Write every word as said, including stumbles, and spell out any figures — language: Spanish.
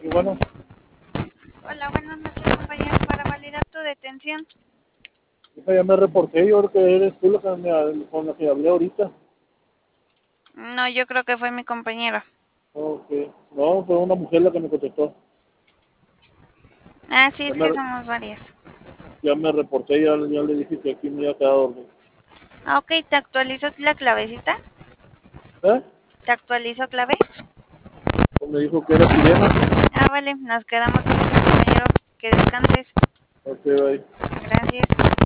Bueno, Hola, buenas noches, compañero. Para validar tu detención. hija, ya me reporté, yo creo que eres tú la que me- con la que hablé ahorita. No, yo creo que fue mi compañero. Ok. No, fue una mujer la que me contestó. Ah, sí, Ya es que me, somos varias. ya me reporté, ya, ya le dije que aquí me iba a quedar dormido. Ah, ok, ¿te actualizo la clavecita? ¿Eh? ¿Te actualizo clave? Pues me dijo que era chilena. Ah, vale, nos quedamos con eso, compañero. Que descanses. Ok, bye. Gracias.